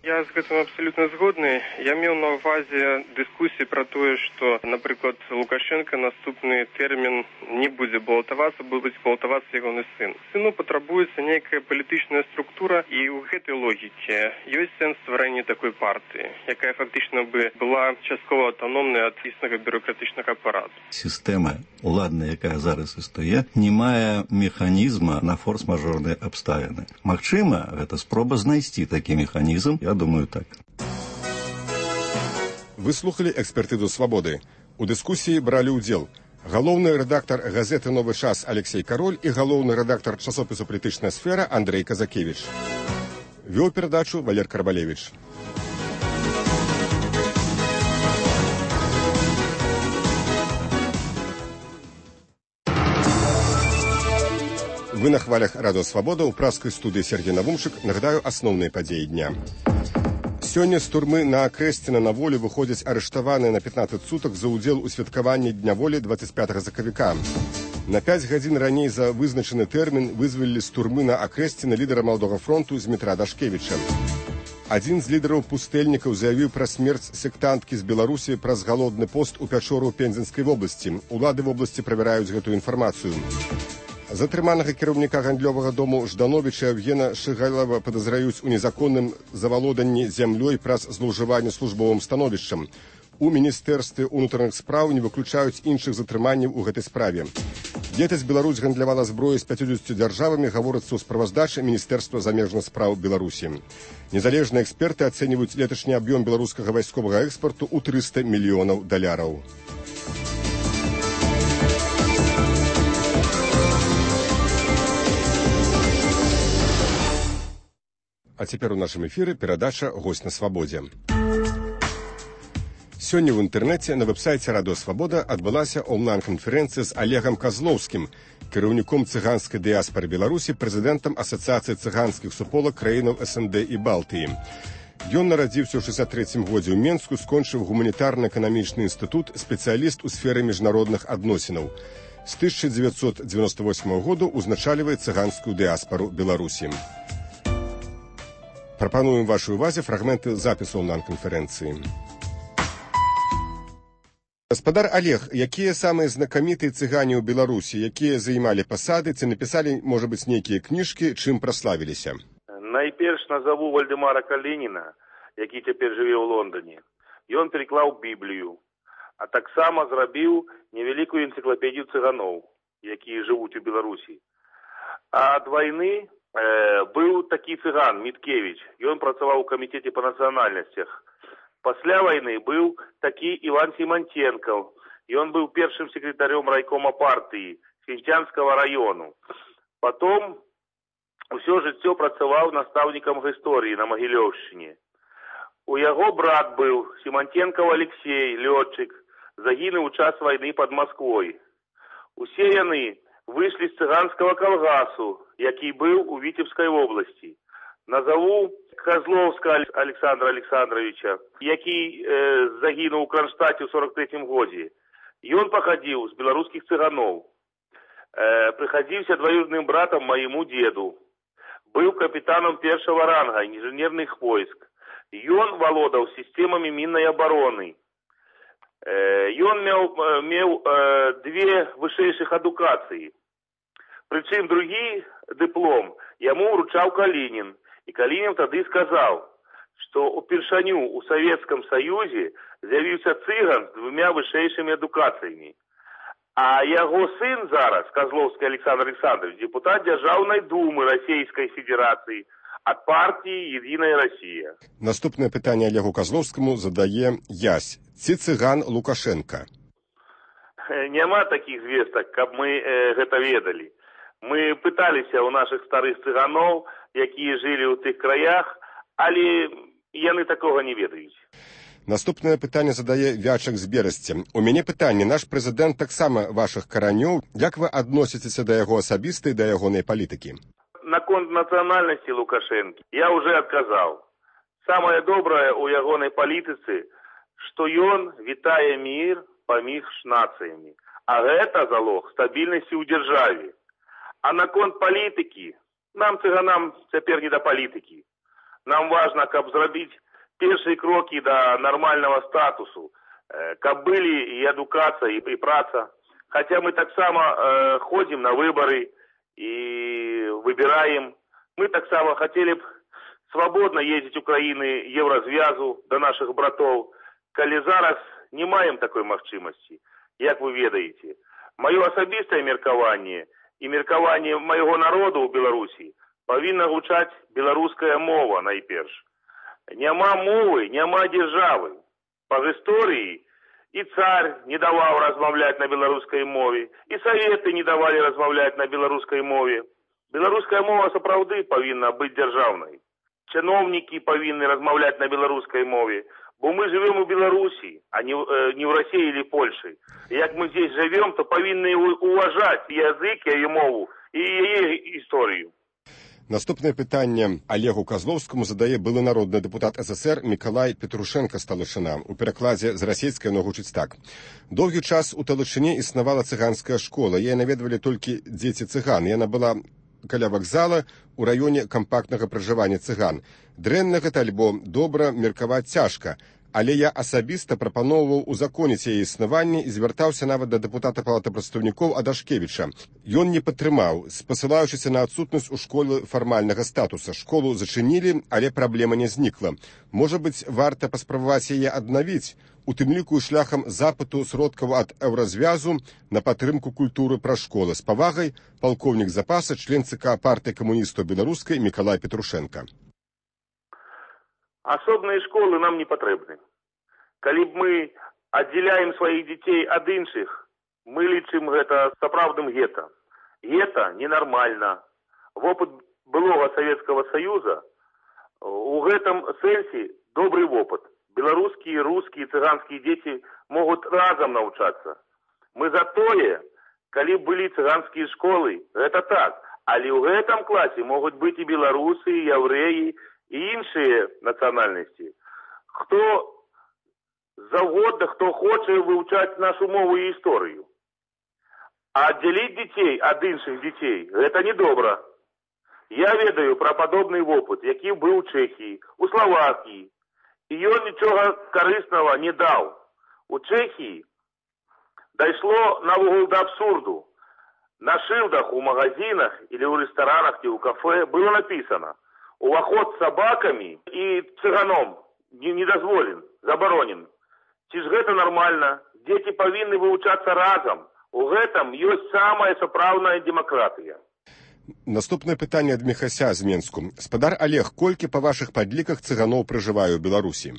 Я з гэтым абсалютна згодны. Я меў на ўвазе дыскусіі пра тое, што, напрыклад, Лукашенко наступны тэрмін не будзе балатавацца, будзе балатавацца ягоны сын. Сыну патрабуецца нейкая палітычная структура, і ў гэтай логіке ёсць сэнс стварэння такой партыі, якая фактычна бы была часткова аўтаномнай ад існага бюрократычнага апарату. Сістэма уладная, якая зараз існуе, не мае механізма на форс-мажорныя абставіны. Магчыма, гэта спроба знайсці такі механізм. Я думаю, так. Вы слухали экспертызу «Свабоды». У дыскусіі бралі ўдзел галоўны рэдактар газеты «Новы час» Алексей Кароль і галоўны рэдактар часопісу «Палітычная сфера» Андрей Казакевич. Вёў перадачу Валер Карбалевич. Вы на хвалях радио «Свобода» у пражской студии Сергей Навумшик. Нагадаю основные подеи дня. Сёння з турмы на Акрэсціна на волю выходзяць арыштаваныя на 15 сутак за ўдзел у святкаванні Дня волі 25 сакавіка. На 5 гадзін раней за вызначаны тэрмін вызвалілі з турмы на Акрэсціна лідара Маладога фронту Змітра Дашкевіча. Адзін з лідараў пустэльнікаў заявіў пра смерць сектанткі з Беларусі праз галодны пост у пячору Пензенскай вобласці. Улады вобласці правяраюць гэтую інфармацыю. Затрыманага кіраўніка гандлёвага дому Ждановіча Евгена Шыгалова падазраюць у незаконным завалоданні зямлёй праз злоўжыванне службовым становішчам. У міністэрстве ўнутраных спраў не выключаюць іншых затрыманняў у гэтай справе. Летась Беларусь гандлявала зброяй з 50 дзяржавамі, гаворыцца ў справаздачы Міністэрства замежных спраў Беларусі. Незалежныя эксперты ацэньваюць леташні аб'ём беларускага вайсковага экспарту ў 300 мільёнаў даляраў. А цяпер у нашым эфіры перадача «Госць на свабодзе». Сёння ў інтэрнэце на вэб-сайце «Радыё Свабода» адбылася онлайн-канферэнцыя з Олегам Козловскім, кіраўніком цыганскай дыяспары Беларусі, прэзідэнтам Асацыяцыі цыганскіх суполак краінаў СНД і Балтыі. Ён нарадзіўся ў 63-м годзе ў Менску, скончыў гуманітарна-эканамічны інстытут, спецыяліст у сферы міжнародных адносінаў. З 1998 году ўзначальвае цыганскую дыяспару Беларусі. Прапануем вашай увазе фрагменты запісу онлайн-канферэнцыі. Гаспадар Олег, якія самыя знакамітыя цыгане ў Беларусі, якія займалі пасады, ці напісалі, можа быць, нейкія кніжкі, чым праславіліся? Найперш назову Вальдэмара Калініна, які цяпер жыве ў Лондоне. Ён пераклаў Біблію, а таксама зрабіў невялікую энцыклапедію цыганоў, якія жывуць у Беларусі. А ад вайны быў такі цыган Міткевіч, ён працаваў у камітэце па нацыянальнасцях. Пасля вайны быў такі Іван Сімантенкаў, ён быў першым секретарем райкома партыі Свінцянскага раёну. Потом усё жыццё працаваў настаўнікам гісторыі на Магілёўшчыне. У яго брат быў Сімантенкаў Алексей, лётчык, загінуў у час вайны пад Масквой. Усе яны выйшлі з цыганскага калгасу, які быў у Віцебскай вобласці. Назову Козловска Александра Александровича, які загінуў у Кронштадце ў 43-м годзе. Ён пахадзіў з беларускіх цыганоў. Прыхадзіўся двоюродным братам маяму деду. Быў капітанам першага ранга інжынерных войск. Ён валодаў сістэмамі міннай абароны. Ён меў две вышэйшых адукацыі. Прычым другі дыплом яму ўручаў Калінін. І Калінін тады сказаў, што упершыню ў Савецкам Саюзе з'явіўся цыган з двумя вышэйшымі адукацыямі. А яго сын зараз, Козловскі Александр Александрович, депутат Дзяржаўнай думы Расійскай Федэрацыі ад партіі «Единая Россия». Наступнае пытанне Олегу Козловскаму задае Ясь. Ці цыган Лукашенко? Няма такіх звестак, каб мы гэта ведалі. Мы пыталіся ў нашых старых цыганоў, якія жылі ў тых краях, але яны такога не ведаюць. Наступнае пытанне задае Вячак з Берасці. У мяне пытанне. Наш прэзідэнт таксама вашых каранёў. Як вы адносіцеся да яго асабіста і да ягонай палітыкі? Наконт нацыянальнасці Лукашэнкі я ўжо адказаў. Самае добрае ў ягонай палітыцы, што ён вітае мір паміж нацыямі. А гэта залог стабільнасці ў дзяржаве. А наконт палітыкі, нам, цыганам, цяпер не да палітыкі. Нам важна, каб зрабіць першыя крокі да нармальнага статусу, каб былі і адукацыя, і праца. Хаця мы таксама ходзім на выбары і выбіраем. Мы таксама хацелі б свабодна ездзіць у краіны Еўразвязу да нашых братоў, калі зараз не маем такой магчымасці, як вы ведаеце. Маё асабістае меркаванне і меркаванне майго народу ў Беларусі павінна гучаць беларуская мова найперш. Няма мовы, няма дзяржавы. Па гісторыі і царь не даваў размаўляць на беларускай мове, і саветы не давалі размаўляць на беларускай мове. Беларуская мова сапраўды павінна быць дзяржаўнай. Чыноўнікі павінны размаўляць на беларускай мове, бо мы живем у Беларусі, а не в России или Польше. Як мы здесь живем, то павінны уважаць язык, яе мову і яе історыю. Наступнае пытанне Олегу Козловскому задае былы народны дэпутат СССР Миколай Петрушенко з Талышына. У перакладзе з расейскай яно гучыць так. Доўгі час у Талышыне існавала цыганская школа. Яе наведвалі толькі дзеці цыган. Яна была каля вакзала у раёне кампактнага пражывання цыган. Дрэнна гэта альбо добра меркаваць цяжка. Але я асабіста прапаноўваў узаконіць яе існаванне і звяртаўся нават да дэпутата палаты прадстаўнікоў Адашкевіча. Ён не падтрымаў, спасылаючыся на адсутнасць у школы фармальнага статуса. Школу зачынілі, але праблема не знікла. Можа быць, варта паспрабаваць яе аднавіць, у тым ліку шляхам запыту сродкаў ад Еўразвязу на падтрымку культуры пра школы. З павагай, палкоўнік запаса, член ЦК партыі камуністаў беларускай Миколай Петрушенко. Асобныя школы нам не патрэбны. Калі б мы аддзяляем сваіх дзяцей ад іншых, мы лічым гэта сапраўдным гета. Гета ненармальна. Вопыт былога Савецкага Саюза у гэтым сэнсе добры вопыт. Беларускія, рускія, цыганскія дзеці могуць разам навучацца. Мы за тое, калі былі цыганскія школы, гэта так. Але ў гэтым класе могуць быць і беларусы, і яўрэі, і іншыя нацыянальнасці. Хто заўгодна, хто хоча вывучаць нашу мову і гісторыю. А аддзяліць дзяцей ад іншых дзяцей, гэта недобра. Я ведаю пра падобны вопыт, які быў у Чэхіі, у Славакіі. І ён нічога карыснага не даў. У Чэхіі дайшло навогул да абсурду. На шылдах у магазинах или ў рэстаранах ці ў кафе было напісана: уваход з сабакамі і цыганом не дазволен, забаронен. Ці ж гэта нармальна? Дзеці павінны вывучацца разам. У гэтым ёсць самая сапраўдная дэмакратыя. Наступнае пытанне ад Міхася з Менску. Спадар Олег, колькі па вашых падліках цыганоў пражывае ў Беларусі?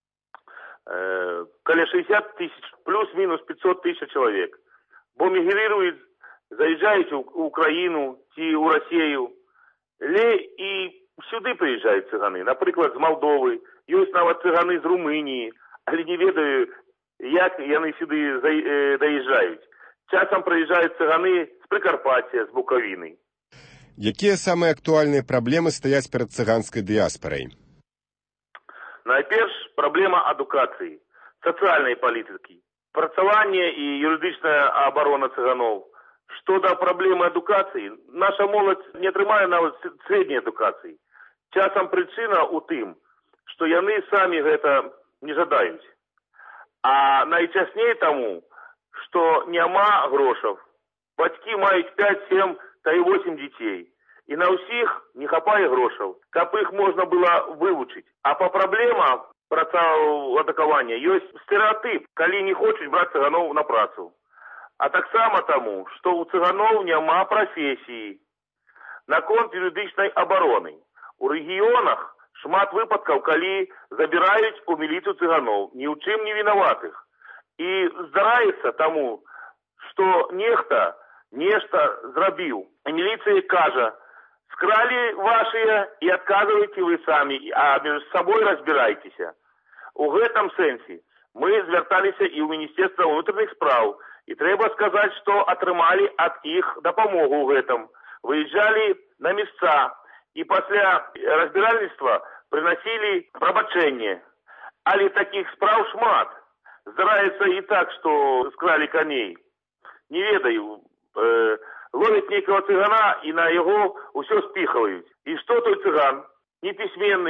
Каля 60 тысяч, плюс-мінус 500 тысяч чалавек. Бо мігрыруюць, заязджаюць у Украіну ці ў Расею. І сюды прыязджаюць цыганы, напрыклад, з Малдовы, ёсць нават цыганы з Румыніі, але не ведаю, як яны сюды даязджаюць. Часам прыязджаюць цыганы з Прыкарпацця, з Букавіны. Якія самыя актуальныя праблемы стаяць перад цыганскай дыяспарай? Найперш, праблема адукацыі, сацыяльнай палітыкі, працаванне і юрыдычная абарона цыганоў. Што да праблемы адукацыі, наша моладзь не атрымае нават сярэдняй адукацыі. Часам прычына ў тым, што яны самі гэта не жадаюць. А найчасней таму, што няма грошаў. Бацькі маюць 5, 7, та і 8 дзяцей. І на ўсіх не хапае грошаў, каб іх можна было вывучыць. А па праблемах працаўладакавання ёсць стэрэатып, калі не хочуць браць цыганоў на працу. А таксама таму, што ў цыганоў няма прафесіі. Наконт юрыдычнай абароны. У рэгіёнах шмат выпадкаў, калі забіраюць у міліцыю цыганоў, ні ў чым не вінаватых. І здараецца таму, што нехта нешта зрабіў. А міліцыя кажа: скралі вашыя і адказвайце вы самі, а між сабой разбірайцеся. У гэтым сэнсе мы звярталіся і ў Міністэрства ўнутраных спраў, і трэба сказаць, што атрымалі ад іх дапамогу ў гэтым. Выязджалі на месца і пасля разбіральніцтва прыносілі прабачэнне. Але такіх спраў шмат. Здараецца і так, што скралі коней. Не ведаю, ловяць нейкага цыгана і на яго ўсё спіхаваюць. І што той цыган? Непісьменны,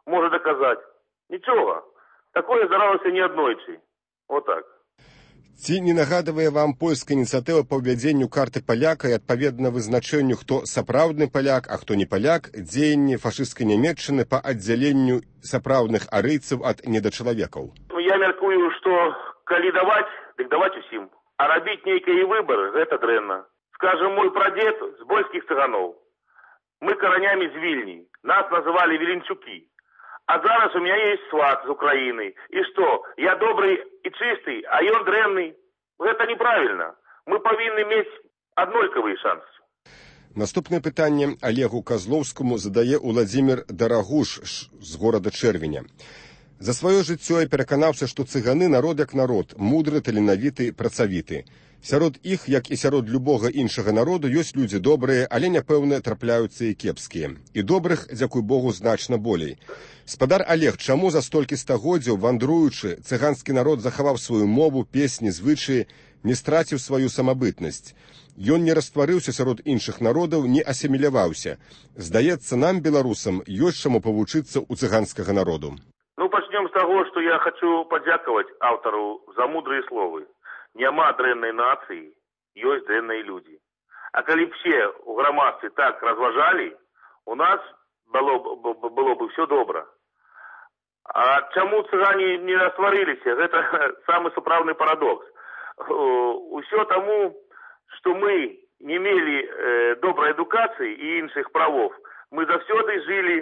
может доказать? Ничего. Такое здаралося не аднойчы. Вот так. Ці не нагадывае вам польская ініцыятыва па ўвядзенню карты паляка і адпаведна вызначэнню, хто сапраўдны паляк, а хто не паляк, дзеянні фашысцкай Нямецчыны па аддзяленню сапраўдных арыйцаў ад недачалавекаў? Я мяркую, што калі даваць, дык даваць усім. А рабіць нейкія выбары, гэта дрэнна. Скажем, мой прадзед з больскіх цыганоў. Мы каранямі з Вільні. Нас называлі Віленчукі. А зараз у меня есть сват з Украины. И что, я добрый и чистый, а ён дрэнный? Это неправильно. Мы павінны мець аднолькавыя шансы. Наступнае пытанне Олегу Козловскому задае Уладзімір Дарагуш з горада Чэрвеня. За сваё жыццё я пераканаўся, што цыганы народ як народ, мудры, таленавіты, працавіты. Сярод іх, як і сярод любога іншага народу, ёсць людзі добрыя, але, няпэўна, трапляюцца і кепскія. І добрых, дзякуй Богу, значна болей. Спадар Олег, чаму за столькі стагоддзяў, вандруючы, цыганскі народ захаваў сваю мову, песні, звычаі, не страціў сваю самабытнасць? Ён не растварыўся сярод іншых народаў, не асіміляваўся. Здаецца, нам, беларусам, ёсць чаму павучыцца ў цыганскага народу. Пачнём з таго, што я хачу падзякаваць аўтару за мудрыя словы. Няма дрэннай нацыі, ёсць дрэнныя людзі. А калі б все ў грамадстве так разважалі, у нас было бы все добра. А чаму цыгане не растварыліся? Гэта самы сапраўдны парадокс. Усё таму, што мы не мелі добрай адукацыі і іншых правоў. Мы заўсёды жылі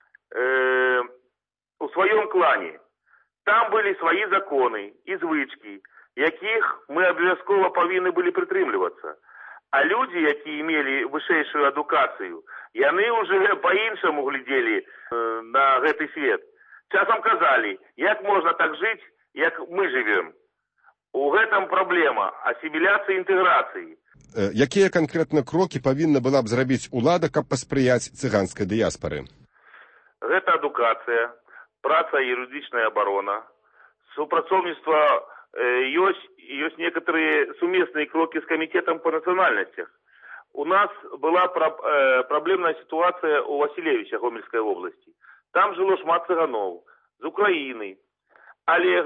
у сваём клане. Там былі свае законы і звычкі, якіх мы абавязкова павінны былі прытрымлівацца. А людзі, якія мелі вышэйшую адукацыю, яны ўжо па-іншаму глядзелі на гэты свет. Часам казалі, як можна так жыць, як мы жывем. У гэтым праблема асіміляцыі і інтэграцыі. Якія канкрэтна крокі павінна была б зрабіць улада, каб паспрыяць цыганскай дыяспары? Гэта адукацыя, праца і юрыдычная абарона, супрацоўніцтва. Есть некоторые суместные кроки с комитетом по национальностях. У нас была проблемная ситуация у Василевича Гомельской области. Там жило шмат цыганов з Украины, але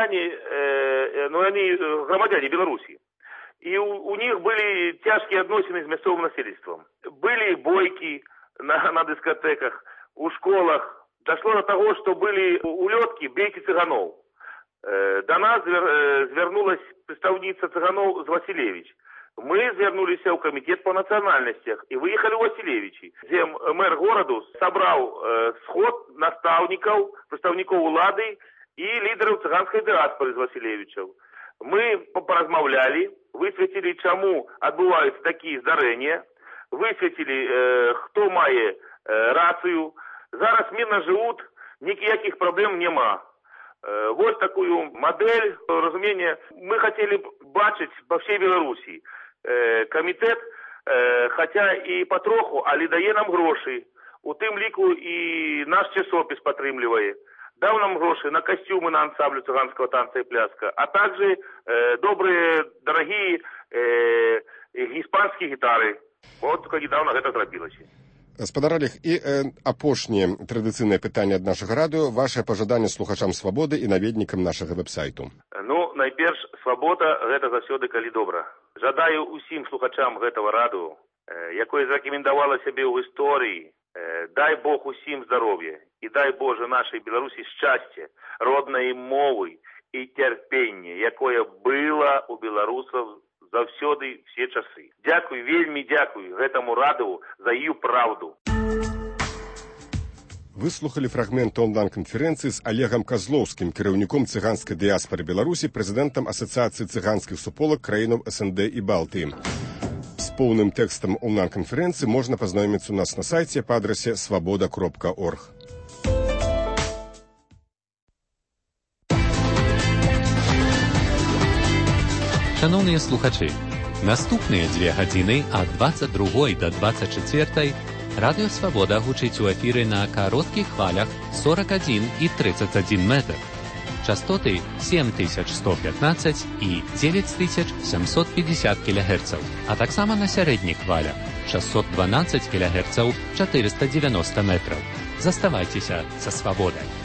громадяне Беларуси. И у них были тяжкие отношения с местным населением. Были бойки на дискотеках, у школах. Дошло до того, что были улетки «Бейте цыганов». До нас звярнулась прадстаўніца цыганоў з Василевич. Мы звярнуліся ў камітэт па нацыянальнасцях і выехалі ў Василевичі, дзе мэр гораду сабраў сход настаўнікаў, прадстаўнікоў улады і лідараў цыганскай дыаспоры з Василевичаў. Мы паразмаўлялі, высветлілі, чаму адбываюцца такія здарэнні, высветлілі, хто мае рацыю. Зараз мирно жывуць, ніякіх праблем няма. Вот такую модель разумения мы хотели бачить по всей Беларуси. Комитет, хотя и потроху, але дае нам гроши. У тым ліку и наш часопіс падтрымлівае. Даў нам гроши на костюмы на ансамблю цыганского танца и пляска, а также добрые, дорогие испанские гитары. Вот как недавно гэта зрабілася. Спадар Олег, і апошняе традыцыйнае пытанне ад нашага радыё, ваше пажаданне слухачам свабоды і наведнікам нашага вэб-сайту. Найперш, свабода гэта заўсёды калі добра. Жадаю усім слухачам гэтага радыё, якое зарэкамендавала сябе ў гісторыі. Дай Бог усім здароўя і дай Боже нашай Беларусі шчасце, роднай мовы і цярпенне, якое было у беларусаў заўсёды все часы. Дзякуй, вельмі дзякуй гэтаму радыё за ію праўду. Выслухалі фрагмент онлайн-канферэнцыі з Олегам Козловскім, кіраўніком цыганскай дыяспары Беларусі, прэзідэнтам Асацыяцыі цыганскіх суполак краінаў СНД і Балтыі. З поўным тэкстам онлайн-канферэнцыі можна пазнаёміцца у нас на сайце па адрасе свабода.орг. Шановні слухачі, наступныя 2 гадзіны ад 22 до 24 Радыё Свабода гучыць у эфіры на кароткіх хвалях 41 і 31 метр. Частоты 7115 і 9750 кГц, а таксама на сярэдніх хвалях 612 кГц 490 метраў. Заставайцеся са свабодай.